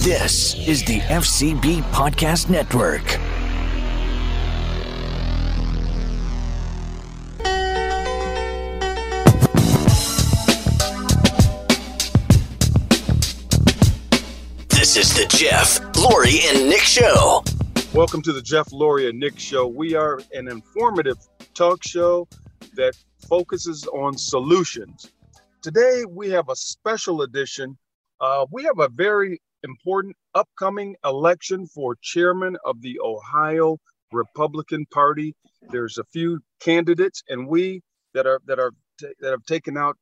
This is the FCB Podcast Network. This is the Jeff, Lori, and Nick Show. Welcome to the Jeff, Lori, and Nick Show. We are an informative talk show that focuses on solutions. Today, we have a special edition. We have a very important upcoming election for chairman of the Ohio Republican Party. There's a few candidates, and we that have taken out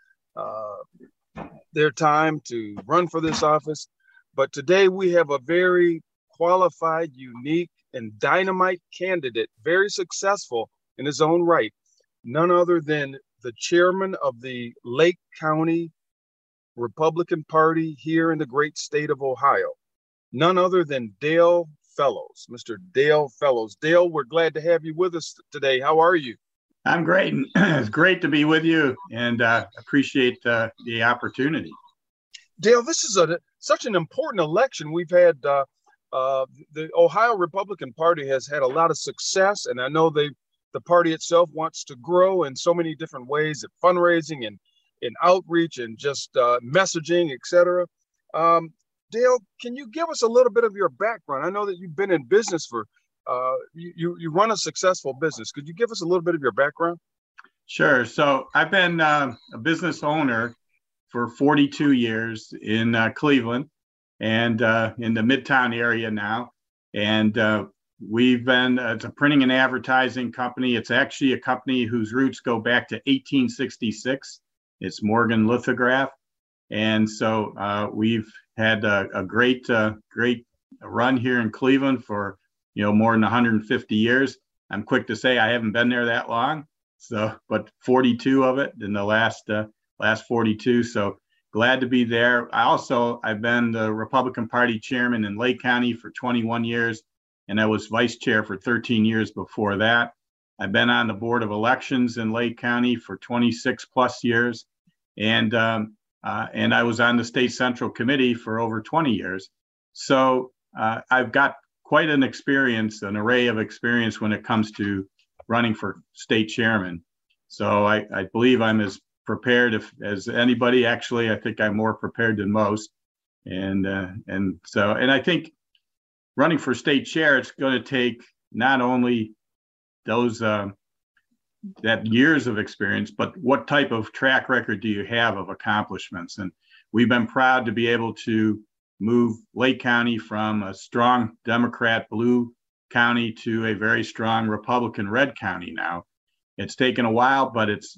their time to run for this office. But today we have a very qualified, unique, and dynamite candidate, very successful in his own right. None other than the chairman of the Lake County Republican Party here in the great state of Ohio. None other than Dale Fellows, Mr. Dale Fellows. Dale, we're glad to have you with us today. How are you? I'm great. It's great to be with you and appreciate the opportunity. Dale, this is such an important election. We've had the Ohio Republican Party has had a lot of success, and I know the party itself wants to grow in so many different ways, at fundraising and in outreach and just messaging, etc. Dale, can you give us a little bit of your background? I know that you've been in business for, you run a successful business. Could you give us a little bit of your background? Sure. So I've been a business owner for 42 years in Cleveland and in the Midtown area now. And we've been, it's a printing and advertising company. It's actually a company whose roots go back to 1866. It's Morgan Lithograph. And so we've had a great run here in Cleveland for, more than 150 years. I'm quick to say I haven't been there that long. So, but 42 of it in the last 42. So glad to be there. I've been the Republican Party chairman in Lake County for 21 years, and I was vice chair for 13 years before that. I've been on the Board of Elections in Lake County for 26 plus years, and I was on the State Central Committee for over 20 years. So I've got quite an array of experience when it comes to running for state chairman. So I believe I'm as prepared as anybody. Actually, I think I'm more prepared than most. And I think running for state chair, it's going to take not only those that years of experience, but what type of track record do you have of accomplishments? And we've been proud to be able to move Lake County from a strong Democrat blue county to a very strong Republican red county now. It's taken a while, but it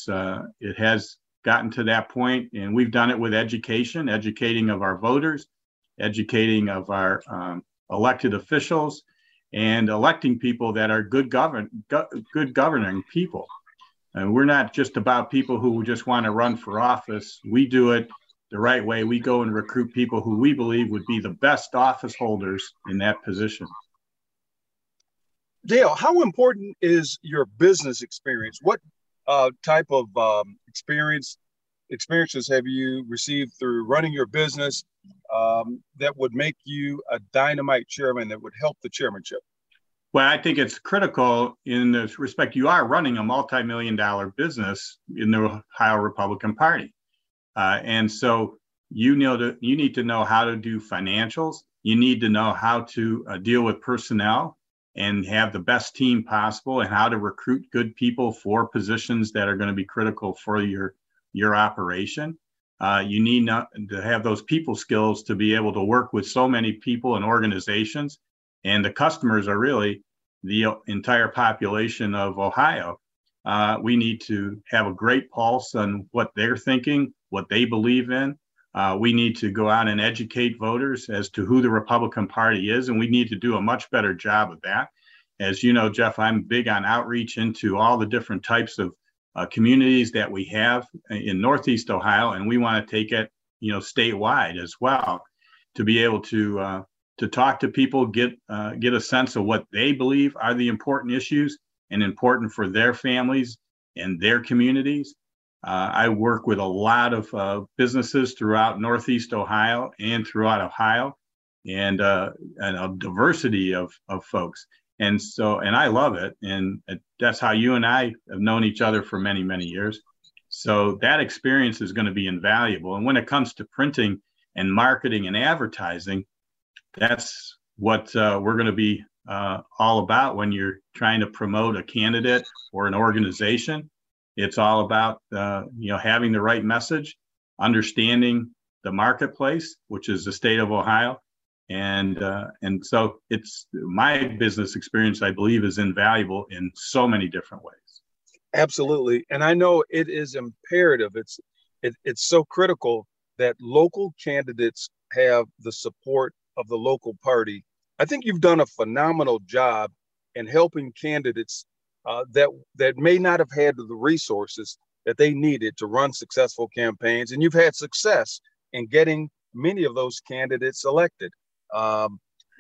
has gotten to that point, and we've done it with educating of our voters, educating of our elected officials, and electing people that are good governing people. And we're not just about people who just want to run for office. We do it the right way. We go and recruit people who we believe would be the best office holders in that position. Dale, how important is your business experience? What type of experiences have you received through running your business that would make you a dynamite chairman that would help the chairmanship? Well, I think it's critical in this respect. You are running a multi-million-dollar business in the Ohio Republican Party. And so you need to know how to do financials. You need to know how to deal with personnel and have the best team possible, and how to recruit good people for positions that are going to be critical for your operation. You need to have those people skills to be able to work with so many people and organizations. And the customers are really the entire population of Ohio. We need to have a great pulse on what they're thinking, what they believe in. We need to go out and educate voters as to who the Republican Party is, and we need to do a much better job of that. As you know, Jeff, I'm big on outreach into all the different types of communities that we have in Northeast Ohio, and we want to take it, statewide as well, to be able to talk to people, get a sense of what they believe are the important issues and important for their families and their communities, I work with a lot of businesses throughout Northeast Ohio and throughout Ohio, and a diversity of folks. And I love it. And that's how you and I have known each other for many, many years. So that experience is going to be invaluable. And when it comes to printing and marketing and advertising, that's what we're going to be all about when you're trying to promote a candidate or an organization. It's all about having the right message, understanding the marketplace, which is the state of Ohio, and so it's my business experience, I believe, is invaluable in so many different ways. Absolutely, and I know it is imperative. It's so critical that local candidates have the support of the local party. I think you've done a phenomenal job in helping candidates that may not have had the resources that they needed to run successful campaigns, and you've had success in getting many of those candidates elected. Can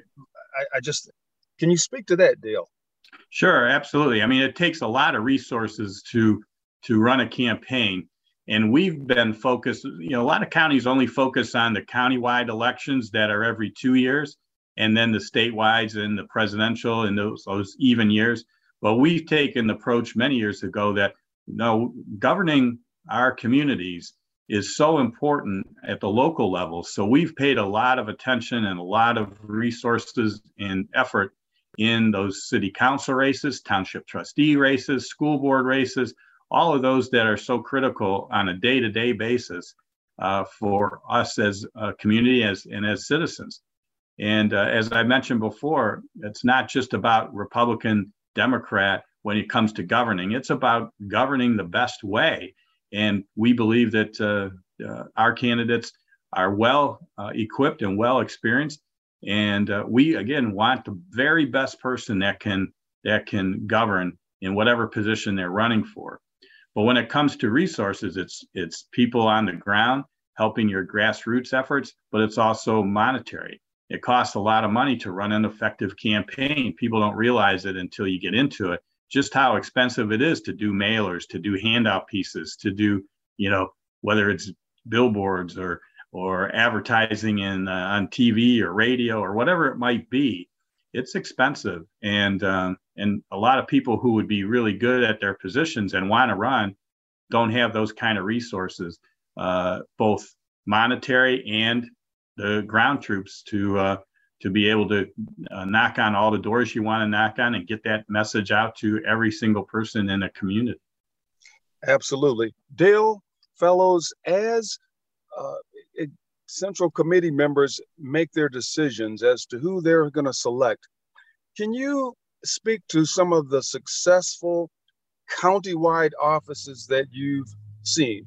you speak to that, Dale? Sure, absolutely. I mean, it takes a lot of resources to run a campaign, and we've been focused. A lot of counties only focus on the countywide elections that are every 2 years, and then the statewide and the presidential and those even years. Well, we've taken the approach many years ago that governing our communities is so important at the local level. So we've paid a lot of attention and a lot of resources and effort in those city council races, township trustee races, school board races, all of those that are so critical on a day-to-day basis for us as a community and as citizens. And as I mentioned before, it's not just about Republican, Democrat when it comes to governing. It's about governing the best way. And we believe that our candidates are well equipped and well experienced. And we, again, want the very best person that can govern in whatever position they're running for. But when it comes to resources, it's people on the ground helping your grassroots efforts, but it's also monetary. It costs a lot of money to run an effective campaign. People don't realize it until you get into it, just how expensive it is to do mailers, to do handout pieces, to do, whether it's billboards or advertising on TV or radio or whatever it might be. It's expensive. And a lot of people who would be really good at their positions and want to run don't have those kind of resources, both monetary and the ground troops to be able to knock on all the doors you want to knock on and get that message out to every single person in a community. Absolutely. Dale Fellows, as Central Committee members make their decisions as to who they're going to select, can you speak to some of the successful countywide offices that you've seen,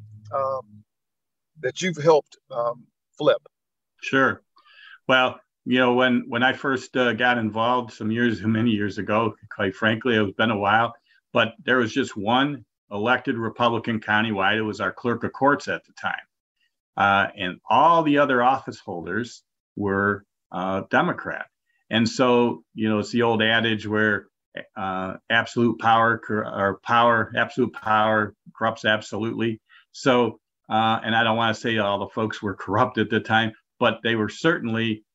that you've helped flip? Sure. Well, when I first got involved many years ago, quite frankly, it's been a while, but there was just one elected Republican countywide. It was our clerk of courts at the time. And all the other office holders were Democrat. And so, it's the old adage where absolute power corrupts absolutely. So, and I don't want to say all the folks were corrupt at the time, but they were certainly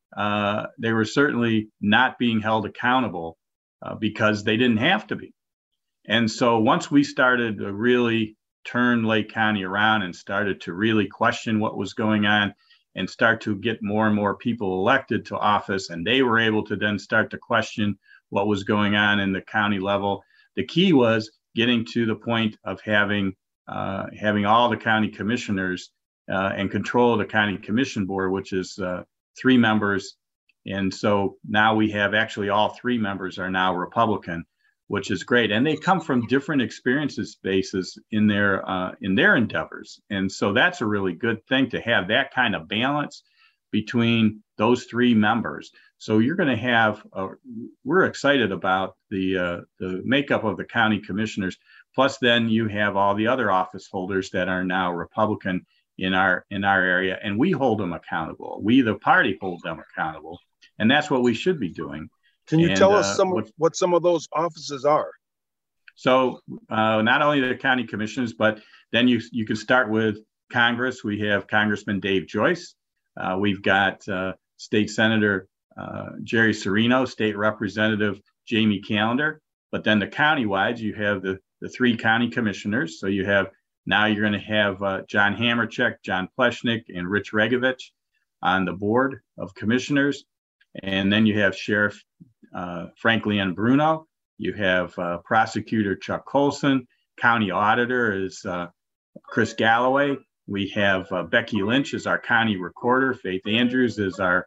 not being held accountable because they didn't have to be. And so once we started to really turn Lake County around and started to really question what was going on and start to get more and more people elected to office, and they were able to then start to question what was going on in the county level, the key was getting to the point of having all the county commissioners and control of the county commission board, which is 3 members. And so now we have actually all 3 members are now Republican, which is great. And they come from different experiences bases in their endeavors. And so that's a really good thing to have that kind of balance between those 3 members. So you're going to have, we're excited about the makeup of the county commissioners. Plus then you have all the other office holders that are now Republican in our area, and we hold them accountable. We, the party, hold them accountable, and that's what we should be doing. Can you tell us what some of those offices are? So not only the county commissioners, but then you can start with Congress. We have Congressman Dave Joyce. We've got State Senator Jerry Serino, State Representative Jamie Callender. But then the county-wide, you have the three county commissioners. So you have, now you're going to have John Hamercheck, John Pleshnik, and Rich Regovich on the board of commissioners. And then you have Sheriff Frank Leon Bruno. You have Prosecutor Chuck Colson. County Auditor is Chris Galloway. We have Becky Lynch as our county recorder. Faith Andrews is our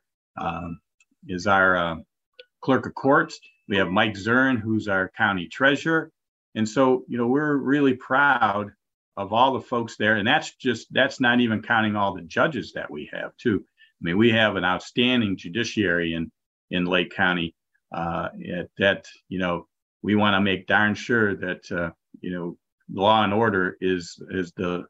clerk of courts. We have Mike Zurin, who's our county treasurer. And so, we're really proud of all the folks there. And that's not even counting all the judges that we have too. I mean, we have an outstanding judiciary in Lake County that, we want to make darn sure that, law and order is the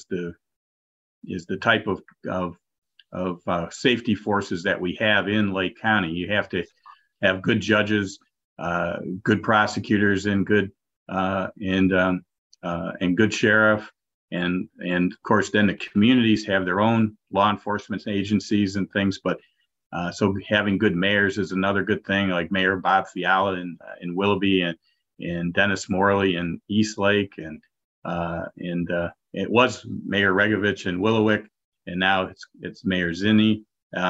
type of safety forces that we have in Lake County. You have to have good judges, good prosecutors, and good good sheriff, and of course then the communities have their own law enforcement agencies and things. But so having good mayors is another good thing, like Mayor Bob Fiala in Willoughby, and Dennis Morley in Eastlake, and it was Mayor Regovich in Willowick, and now it's Mayor Zinni.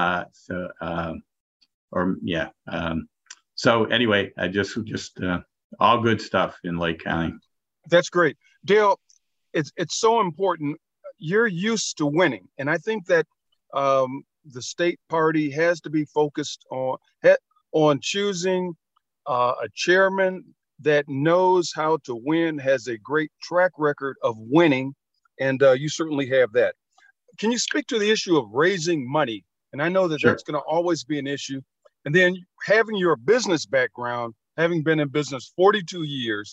So anyway, I just all good stuff in Lake County. That's great, Dale. It's so important. You're used to winning, and I think that the state party has to be focused on choosing a chairman that knows how to win, has a great track record of winning, and you certainly have that. Can you speak to the issue of raising money? And I know that Sure. That's going to always be an issue. And then having your business background, having been in business 42 years,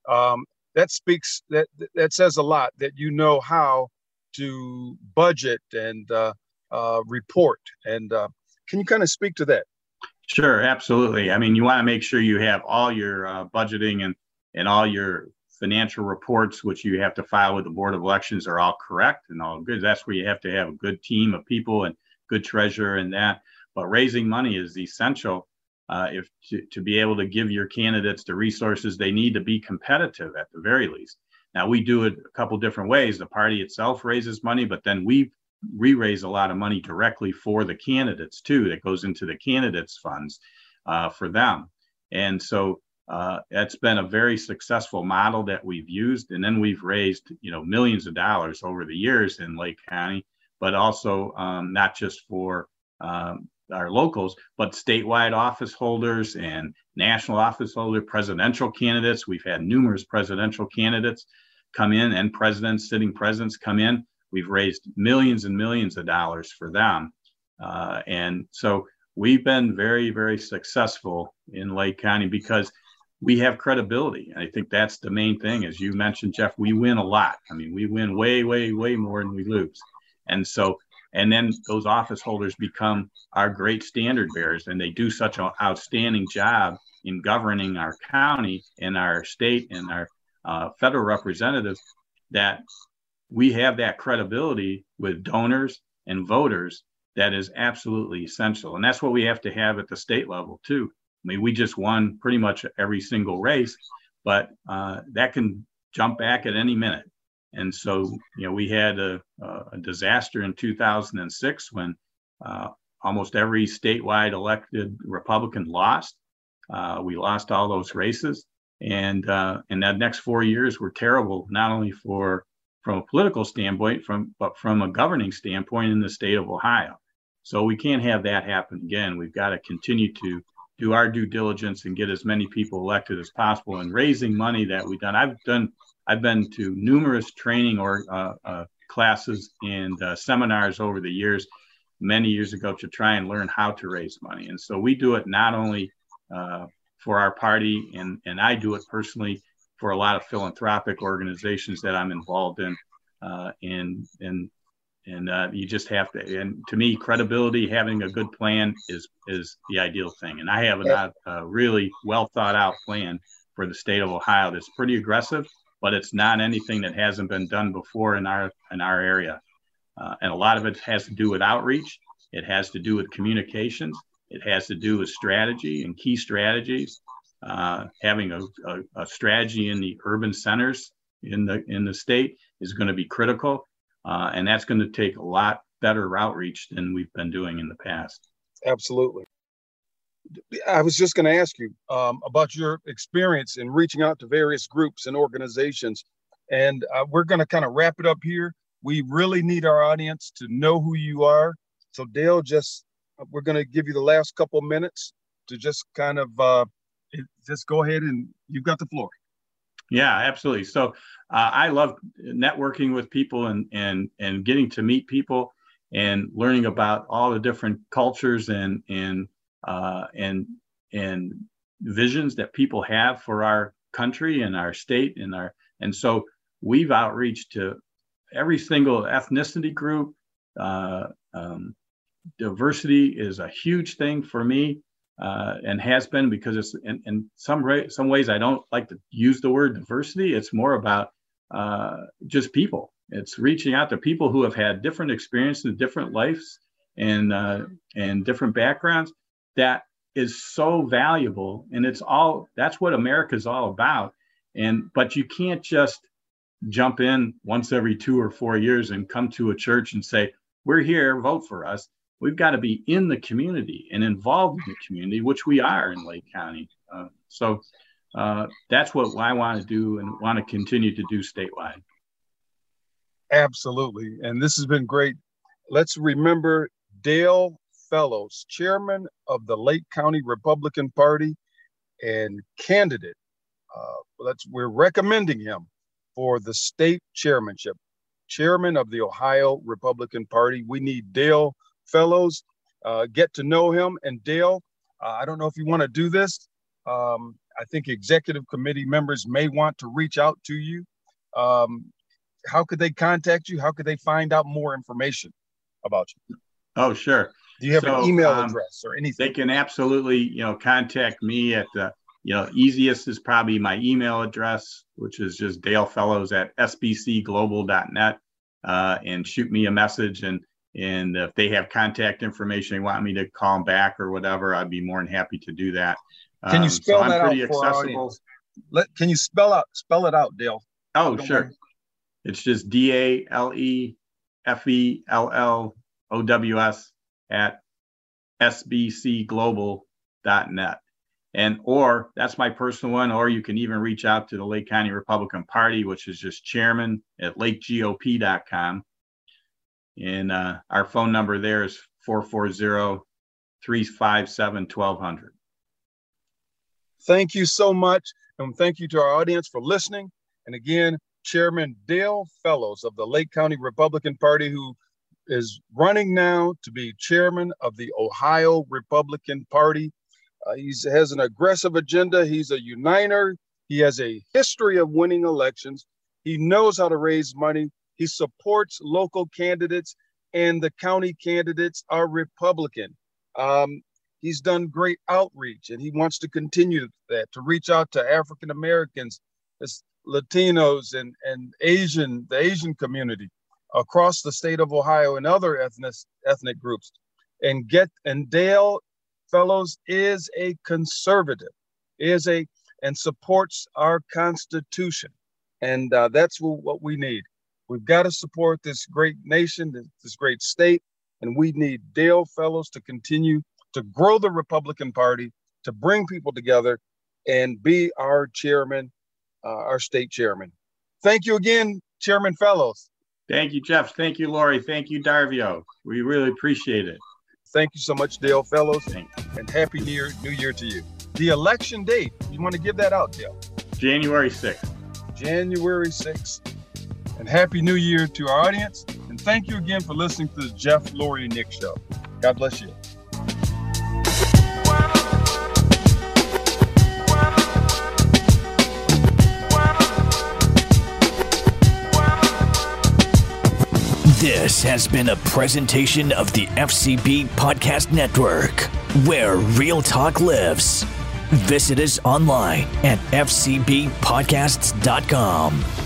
that says a lot, that you know how to budget and report. And can you kind of speak to that? Sure, absolutely. I mean, you want to make sure you have all your budgeting and all your financial reports, which you have to file with the Board of Elections, are all correct and all good. That's where you have to have a good team of people and good treasurer and that. But raising money is essential to be able to give your candidates the resources they need to be competitive at the very least. Now, we do it a couple different ways. The party itself raises money, but then we raise a lot of money directly for the candidates too, that goes into the candidates funds for them. And so that's been a very successful model that we've used. And then we've raised, millions of dollars over the years in Lake County, but also not just for our locals, but statewide office holders and national office holder presidential candidates. We've had numerous presidential candidates come in, and sitting presidents come in. We've raised millions and millions of dollars for them. And so we've been very, very successful in Lake County because we have credibility. And I think that's the main thing. As you mentioned, Jeff, we win a lot. I mean, we win way, way, way more than we lose. And then those office holders become our great standard bearers, and they do such an outstanding job in governing our county and our state and our federal representatives that we have that credibility with donors and voters that is absolutely essential. And that's what we have to have at the state level too. I mean, we just won pretty much every single race, but that can jump back at any minute. And so, we had a disaster in 2006 when almost every statewide elected Republican lost. We lost all those races. And that next 4 years were terrible, not only from a political standpoint, but from a governing standpoint in the state of Ohio. So we can't have that happen again. We've got to continue to do our due diligence and get as many people elected as possible. And raising money that we've done, I've been to numerous training or classes and seminars over the years, many years ago, to try and learn how to raise money. And so we do it not only for our party, and I do it personally for a lot of philanthropic organizations that I'm involved in. You just have to, and to me, credibility, having a good plan is the ideal thing. And I have a really well thought out plan for the state of Ohio that's pretty aggressive, but it's not anything that hasn't been done before in our area. And a lot of it has to do with outreach. It has to do with communications. It has to do with strategy and key strategies. Having a strategy in the urban centers in the state is going to be critical. And that's going to take a lot better outreach than we've been doing in the past. Absolutely. I was just going to ask you about your experience in reaching out to various groups and organizations. And we're going to kind of wrap it up here. We really need our audience to know who you are. So Dale, we're going to give you the last couple minutes to just kind of just go ahead, and you've got the floor. Yeah, absolutely. So I love networking with people and getting to meet people and learning about all the different cultures and visions that people have for our country and our state and so we've outreached to every single ethnicity group. Diversity is a huge thing for me. And has been, because it's in some ways I don't like to use the word diversity. It's more about just people. It's reaching out to people who have had different experiences, different lives, and different backgrounds. That is so valuable, and that's what America's all about. But you can't just jump in once every 2 or 4 years and come to a church and say, "We're here, vote for us." We've got to be in the community and involved in the community, which we are in Lake County. So that's what I want to do and want to continue to do statewide. Absolutely. And this has been great. Let's remember Dale Fellows, chairman of the Lake County Republican Party and candidate. We're recommending him for the state chairmanship, chairman of the Ohio Republican Party. We need Dale Fellows. Get to know him. And Dale, I don't know if you want to do this. I think executive committee members may want to reach out to you. How could they contact you? How could they find out more information about you? Oh, sure. Do you have an email address or anything? They can absolutely, contact me at the, easiest is probably my email address, which is just dalefellows@sbcglobal.net, and shoot me a message. And if they have contact information, they want me to call them back or whatever, I'd be more than happy to do that. Can you spell that out for our audience? Can you spell it out, Dale? Oh, sure. It's just DALEFELLOWS at sbcglobal.net. Or that's my personal one, or you can even reach out to the Lake County Republican Party, which is just chairman@lakegop.com. And our phone number there is 440-357-1200. Thank you so much. And thank you to our audience for listening. And again, Chairman Dale Fellows of the Lake County Republican Party, who is running now to be chairman of the Ohio Republican Party. He has an aggressive agenda. He's a uniter. He has a history of winning elections. He knows how to raise money. He supports local candidates, and the county candidates are Republican. He's done great outreach, and he wants to continue that, to reach out to African Americans, Latinos, and the Asian community across the state of Ohio and other ethnic groups. And Dale Fellows is a conservative, and supports our Constitution, and that's what we need. We've got to support this great nation, this great state, and we need Dale Fellows to continue to grow the Republican Party, to bring people together, and be our chairman, our state chairman. Thank you again, Chairman Fellows. Thank you, Jeff. Thank you, Lori. Thank you, Darvio. We really appreciate it. Thank you so much, Dale Fellows, and Happy New Year to you. The election date, you want to give that out, Dale? January 6th. January 6th. And Happy New Year to our audience. And thank you again for listening to the Jeff, Lori, and Nick Show. God bless you. This has been a presentation of the FCB Podcast Network, where real talk lives. Visit us online at fcbpodcasts.com.